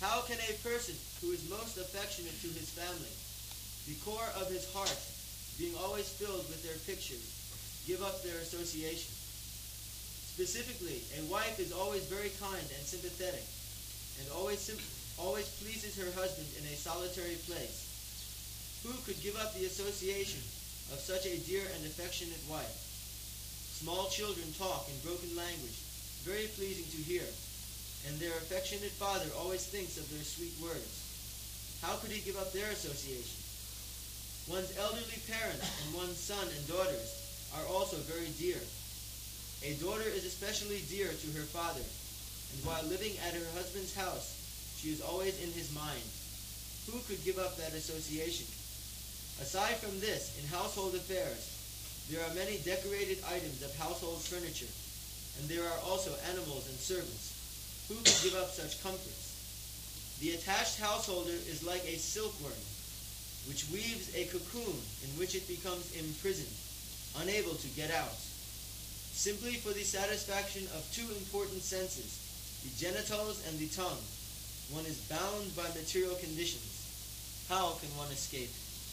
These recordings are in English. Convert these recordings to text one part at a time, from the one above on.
How can a person who is most affectionate to his family, the core of his heart being always filled with their pictures, give up their association? Specifically, a wife is always very kind and sympathetic, and always pleases her husband in a solitary place. Who could give up the association of such a dear and affectionate wife? Small children talk in broken language, very pleasing to hear, and their affectionate father always thinks of their sweet words. How could he give up their association? One's elderly parents and one's son and daughters are also very dear. A daughter is especially dear to her father, and while living at her husband's house, she is always in his mind. Who could give up that association? Aside from this, in household affairs, there are many decorated items of household furniture, and there are also animals and servants. Who could give up such comforts? The attached householder is like a silkworm, which weaves a cocoon in which it becomes imprisoned, unable to get out. Simply for the satisfaction of two important senses, the genitals and the tongue, one is bound by material conditions. How can one escape?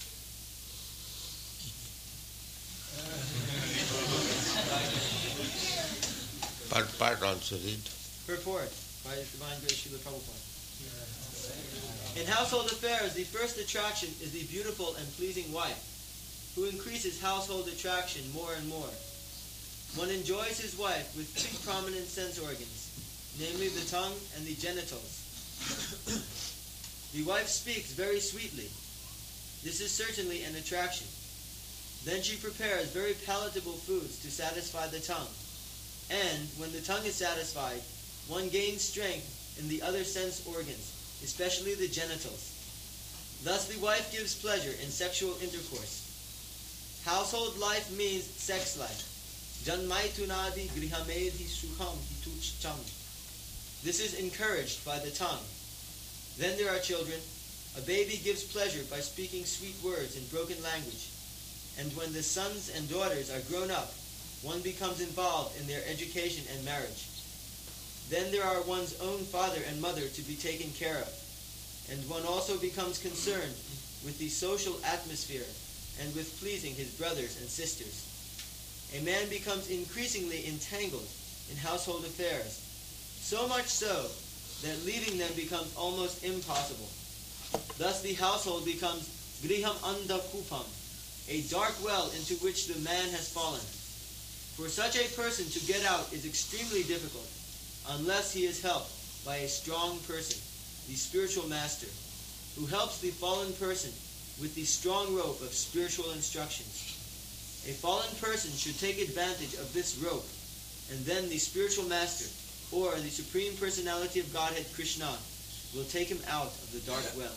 Part also read. Purport by His Divine Grace Srila Prabhupada. In household affairs, the first attraction is the beautiful and pleasing wife, who increases household attraction more and more. One enjoys his wife with two prominent sense organs, namely the tongue and the genitals. The wife speaks very sweetly. This is certainly an attraction. Then she prepares very palatable foods to satisfy the tongue. And when the tongue is satisfied, one gains strength in the other sense organs, especially the genitals. Thus the wife gives pleasure in sexual intercourse. Household life means sex life. Janmaitunadi grihamedhi sukham hitucham. This is encouraged by the tongue. Then there are children. A baby gives pleasure by speaking sweet words in broken language. And when the sons and daughters are grown up, one becomes involved in their education and marriage. Then there are one's own father and mother to be taken care of. And one also becomes concerned with the social atmosphere and with pleasing his brothers and sisters. A man becomes increasingly entangled in household affairs, so much so that leaving them becomes almost impossible. Thus the household becomes griham andakupam, a dark well into which the man has fallen. For such a person to get out is extremely difficult, unless he is helped by a strong person, the spiritual master, who helps the fallen person with the strong rope of spiritual instructions. A fallen person should take advantage of this rope, and then the spiritual master, or the Supreme Personality of Godhead Krishna, will take him out of the dark well.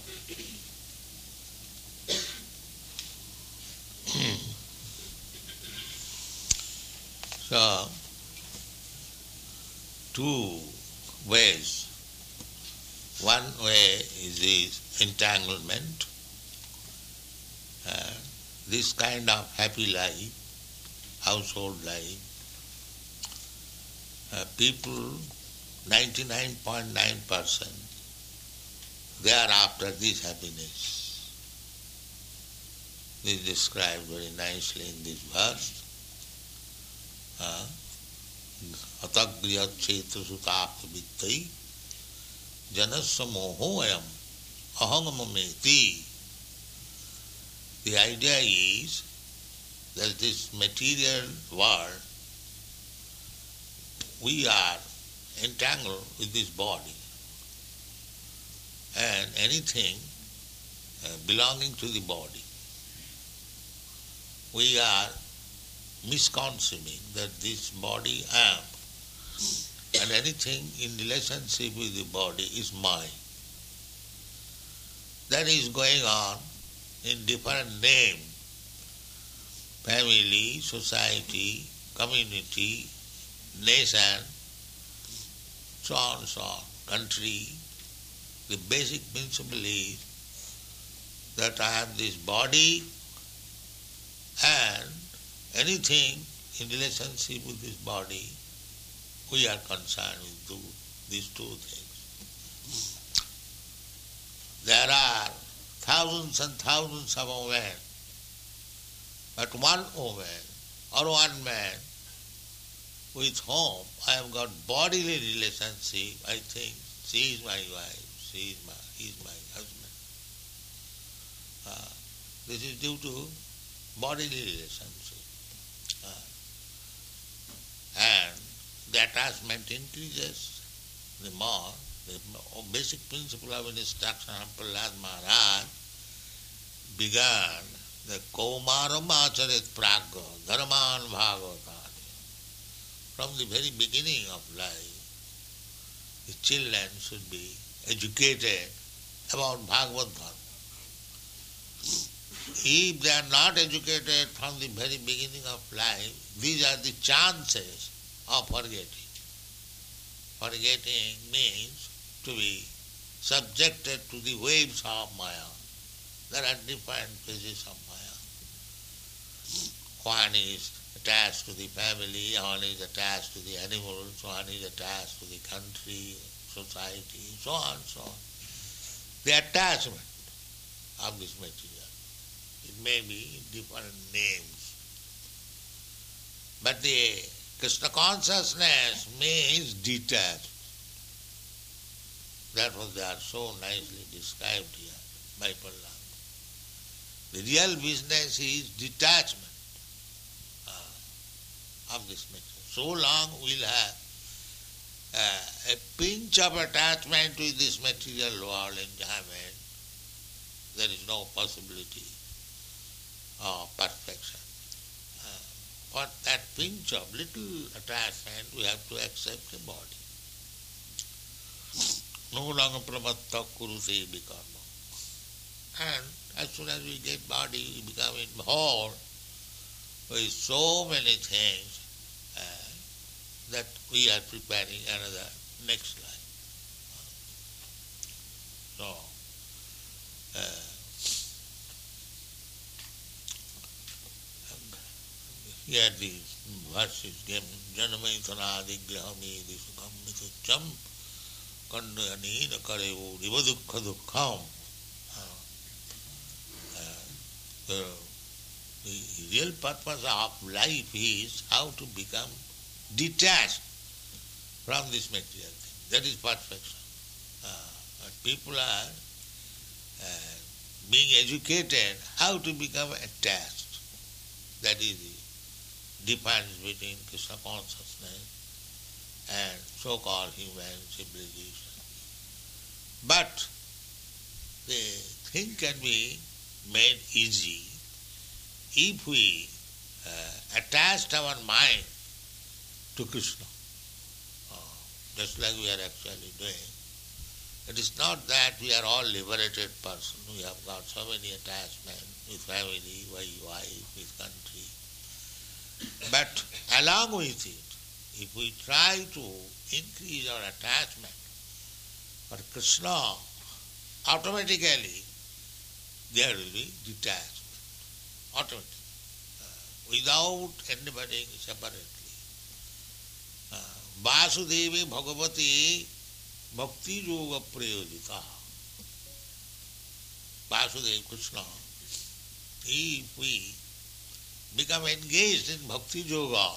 So, two ways. One way is this entanglement. This kind of happy life, household life, people, 99.9%, they are after this happiness. This is described very nicely in this verse. Atagriyat chetra sutapta vittai janasya moho ayam ahangamameti. The idea is that this material world, we are entangled with this body, and anything belonging to the body, we are misconceiving that this body I am, and anything in relationship with the body is mine. That is going on in different name: family, society, community, nation, so on, country. The basic principle is that I have this body, and anything in relationship with this body, we are concerned with these two things. there are thousands and thousands of women, but one woman or one man with whom I have got bodily relationship, I think she is my wife, he is my husband. This is due to bodily relationship. And the attachment increases the more. The basic principle of instruction of Prahlad Maharaj began the Kaumaram Acharit Pragya Dharman Bhagavatani. From the very beginning of life, the children should be educated about Bhagavad Dharma. If they are not educated from the very beginning of life, these are the chances of forgetting. Forgetting means to be subjected to the waves of Maya. There are different phases of Maya. One is attached to the family, one is attached to the animals, one is attached to the country, society, so on, so on. The attachment of this material. It may be different names. But the Krishna consciousness means detached. That was they are so nicely described here by Prahlad. The real business is detachment of this material. So long we'll have a pinch of attachment with this material world enjoyment, there is no possibility of perfection. For that pinch of little attachment, we have to accept a body. No longer pramatta kurute bikarma. And as soon as we get body, we become involved with so many things that we are preparing another next life. So, here these verses given, Janamaithanadi Grahamedi Sukham Mithacham Kandanina Karevo Rivadukha Dukham. The real purpose of life is how to become detached from this material thing. That is perfection. People are being educated how to become attached. That is the difference between Krishna consciousness and so-called human civilization. But the thing can be made easy if we attach our mind to Krishna, just like we are actually doing. It is not that we are all liberated person. We have got so many attachments with family, with wife, with country. But along with it, if we try to increase our attachment for Krishna, automatically there will be detachment. Automatically. Without anybody separately. Vasudevi Bhagavati Bhakti Yoga Prayojita. Vasudeva Krishna. If we become engaged in Bhakti Yoga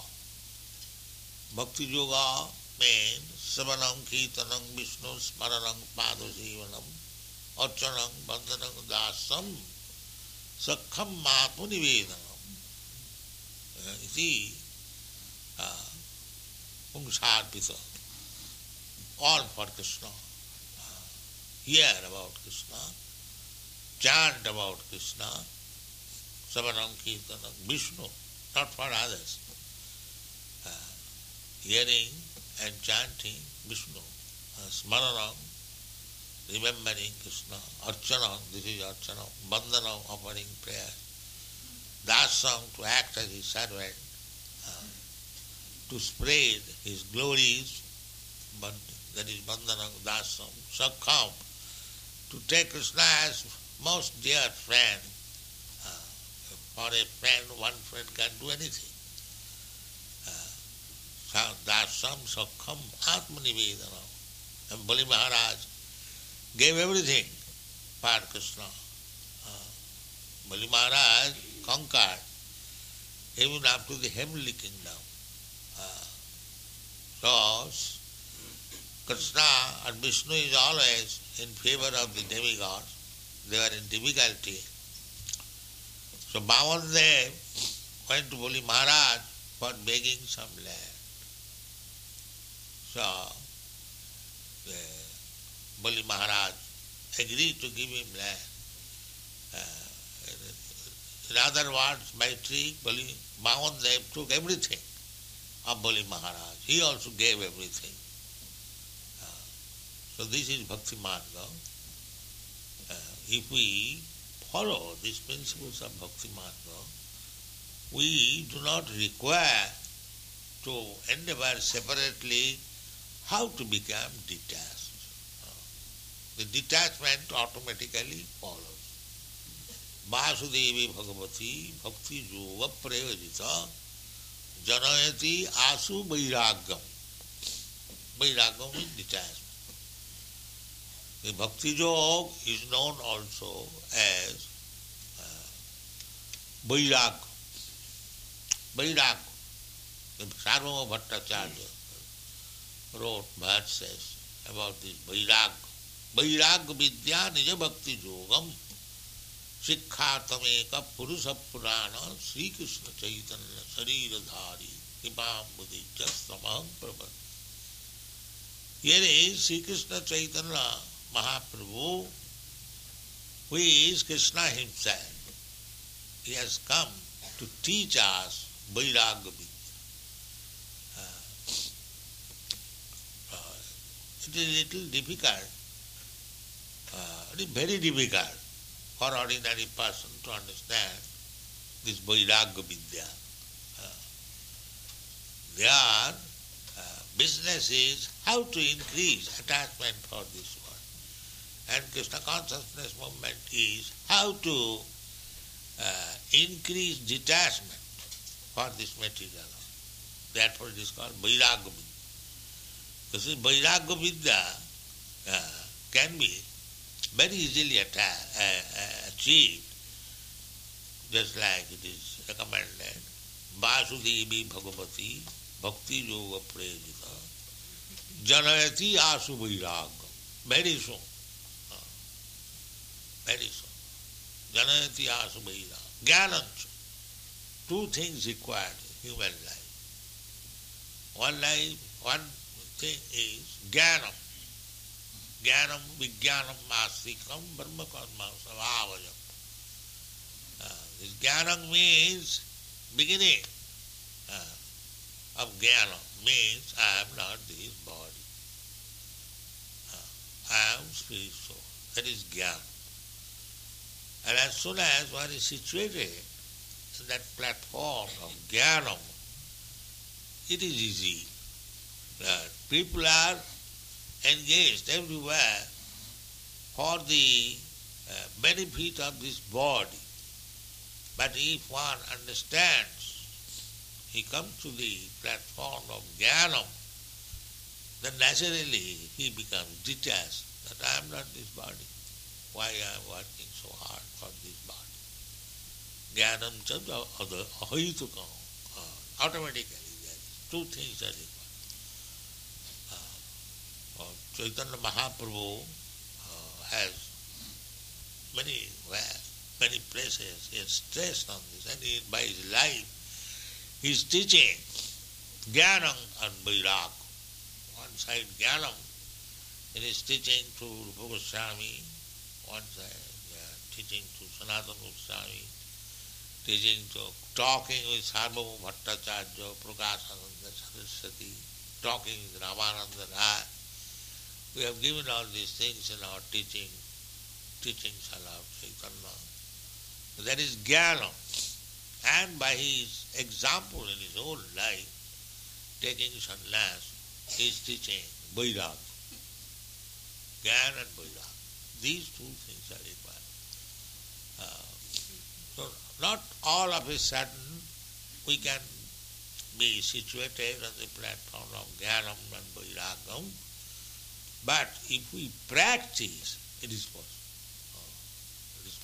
means Savanam Kirtanam Vishnu Smaranam Padosevanam Archanam Bandhanam Dasam Sakham Matmunivedanam. Iti Pungsarpita. All for Krishna. Hear about Krishna, chant about Krishna, Savanam Kirtanam, Vishnu, not for others. Hearing and chanting Vishnu, Smaranam, remembering Krishna, Archanam, this is Archanam, Bandhanam, offering prayer, Dasam, to act as his servant, to spread his glories, but that is Bandhanam, Dasam, Sakham, to take Krishna as most dear friend. For a friend, one friend can do anything. Dasam, Sakham, Atmanivedanam. And Bali Maharaj gave everything for Krishna. Bali Maharaj conquered even up to the heavenly kingdom. So, Krishna and Vishnu is always in favor of the demigods. They are in difficulty. So Bhavandev went to Bali Maharaj for begging some land. So Bali Maharaj agreed to give him land. In other words, by trick, Bhavandev took everything of Bali Maharaj. He also gave everything. So this is Bhakti Marga. If we follow these principles of Bhakti Marga, we do not require to endeavor separately how to become detached. The detachment automatically follows. Vasudevi Bhagavati Bhakti Yoga Prayojita Janayati Asu Vairagam. Vairagam is detachment. The Bhakti Yoga is known also as Vairagam. Vairagam. The Sarvabhauma Bhattacharya wrote verses about this Vairagam. Vairagya Vidya Nija Bhakti Yogam Sikkhatameka Purusha Purana Sri Krishna Chaitanya Shariradhari Nipam Buddhi Jastamaham Prabhat. Here is Sri Krishna Chaitanya Mahaprabhu, who is Krishna himself. He has come to teach us Vairagya Vidya. It is a little difficult, it is very difficult for ordinary person to understand this Vairagya Vidya. Their business is how to increase attachment for this world. And Krishna consciousness movement is how to increase detachment for this material. Therefore it is called Vairagya Vidya. This is Vairagya Vidya can be very easily achieved, just like it is recommended. Vasudevi Bhagavati Bhakti Yoga Prejita Janayati Asu Vairagam. Very soon. Very soon. Janayati Asu Vairagam. Jnanancha. Two things required in human life. One thing is Jnanam. Jnanam Vijnanam Mastikam Brahma Karma Savavayam. This Jnanam means beginning of Jnana, means I am not this body. I am spirit soul. That is Jnana. And as soon as one is situated in that platform of Jnanam, it is easy. People are engaged everywhere for the benefit of this body. But if one understands, he comes to the platform of Jnanam, then naturally he becomes detached, that I am not this body. Why I am working so hard for this body? Jnanam chadha ahaitukam. Automatically there is two things are required. Chaitanya Mahaprabhu has many places he has stressed on this, and by his life he is teaching Jnanam and Vairagya. One side Jnanam, he is teaching to Rupa Goswami, one side teaching to Sanatana Goswami, teaching to talking with Sarvabhauma Bhattacharya, Prakashananda Saraswati, talking with Ramananda Rai. We have given all these things in our teachings of Chaitanya. That is Jnana. And by his example in his own life, taking sannyas, he is teaching Vairagya. Jnana and Vairagya. These two things are required. So not all of a sudden we can be situated on the platform of Jnanam and Vairagam, but if we practice, it is possible.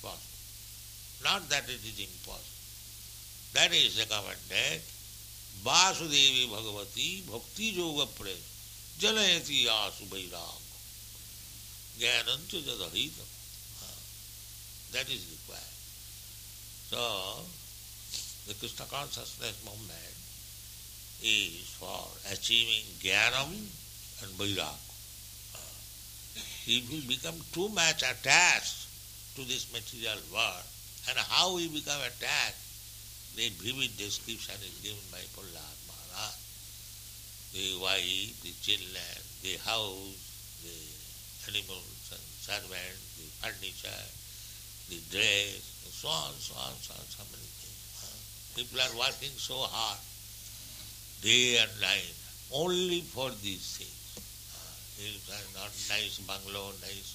possible. Not that it is impossible. That is recommended. Vasudevi Bhagavati Bhakti Yoga Pre Janayati Asu Vairag Jnanancha Jadahita. That is required. So, the Krishna consciousness movement is for achieving Jnanam and Vairag. If we become too much attached to this material world, and how we become attached, the vivid description is given by Prahlad Maharaj. The wife, the children, the house, the animals and servants, the furniture, the dress, and so on, so many things. People are working so hard, day and night, only for these things. Not nice bungalow, nice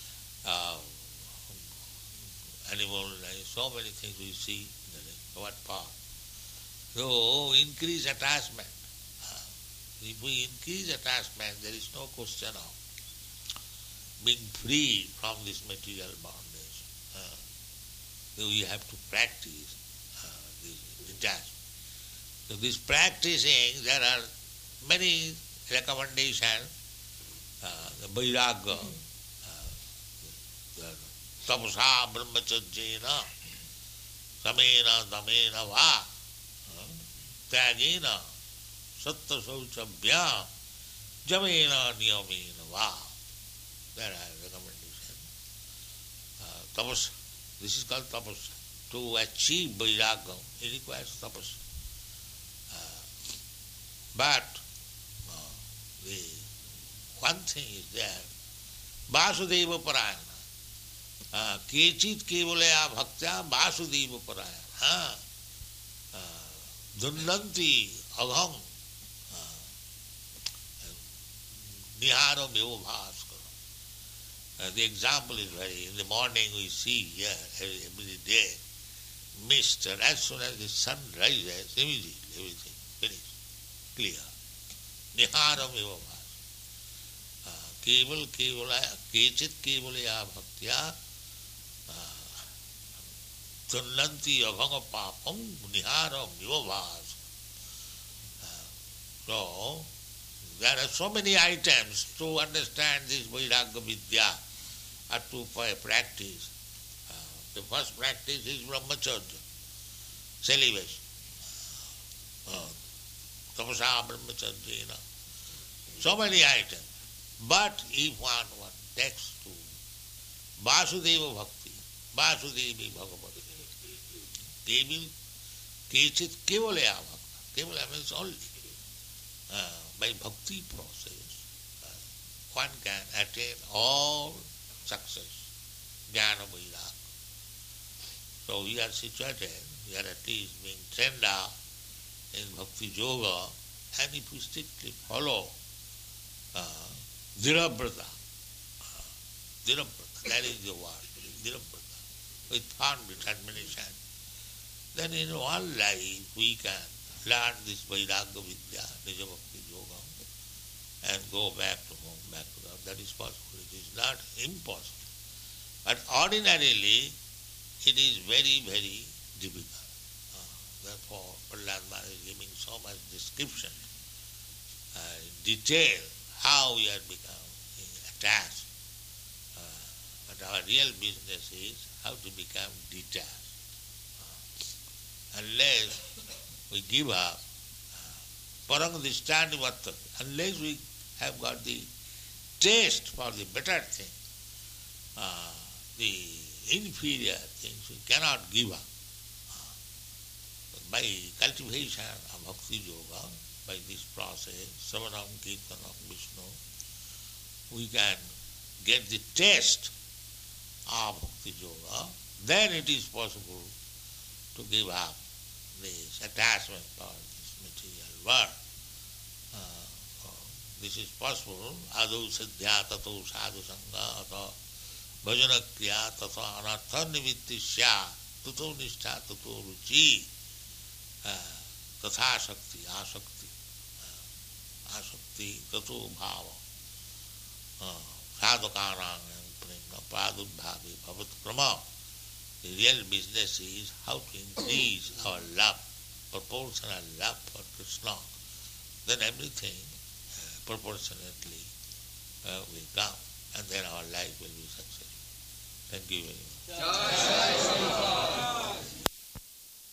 animal, nice, so many things we see. What part? So, increase attachment. If we increase attachment, there is no question of being free from this material bondage. So we have to practice this detachment. So this practicing, there are many recommendations. The Vairagya, tapasa brahmacharjena, samena damena va, tyagena satta sauchabhya, jamena niyamena va. There are recommendations. Tapas, this is called tapas. To achieve Vairagya, it requires tapas. But the one thing is there, Vasudeva Parayana. Kechit kevalaya bhaktya Vasudeva Parayana. Dhundanti agham niharo meva bhaskara. The example is very, in the morning we see here every day mist, and as soon as the sun rises, immediately everything finished, clear. Niharo meva bhaskara. केवल केचित केवलया भक्त्या तुन्नन्ति अभंग पापम निहारम योभास. So, there are so many items to understand this Vairagya Vidya or to practice. The first practice is brahmacharya, celibacy. Tapasa brahmacharya. So many items. But if one takes to Vasudeva Bhakti, Vasudevi Bhagavati, they will kechit kevalaya bhakta. Kevalaya means only. By bhakti process, one can attain all success, jnana vairagya. So we are situated, we are at least being trained up in bhakti yoga, and if we strictly follow Dhirabrata. Dhirabrata, that is the word, Dhirabrata, with firm determination. Then in one life we can learn this Vairagya Vidya, Nija Bhakti Yoga, and go back to home, back to God. That is possible. It is not impossible. But ordinarily, it is very, very difficult. Therefore, Prahlad Maharaj is giving so much description, detail, how we are become attached. But our real business is how to become detached. Unless we give up, parang dhisthani vartate, unless we have got the taste for the better thing, the inferior things, we cannot give up. By cultivation of bhakti yoga, by this process, Savanam Kirtanam Vishnu, we can get the taste of Bhakti Yoga, then it is possible to give up this attachment for this material world. This is possible. Adu siddhya tato sadhu sangha ato bhajanakriya tato anartha nimittisya tato nishtha tato ruchi tatha shakti asakti asakti tato bhava sadhukanang prema pradubhavi bhavat krama The real business is how to increase our love, proportional love for Krishna. Then everything proportionately will come, and then our life will be successful. Thank you very much.